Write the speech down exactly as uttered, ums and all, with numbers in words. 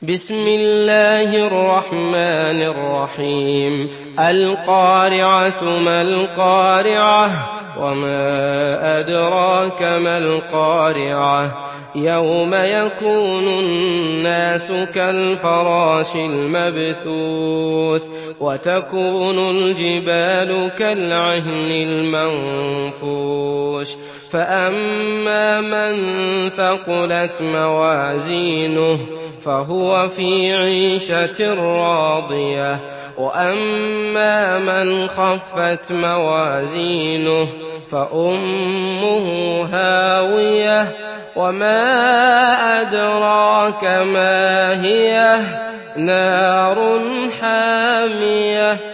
بسم الله الرحمن الرحيم القارعة ما القارعة وما أدراك ما القارعة يوم يكون الناس كالفراش المبثوث وتكون الجبال كالعهن المنفوش فأما من ثقلت موازينه فهو في عيشة راضية وأما من خفت موازينه فأمه هاوية وما أدراك ما هي نار حامية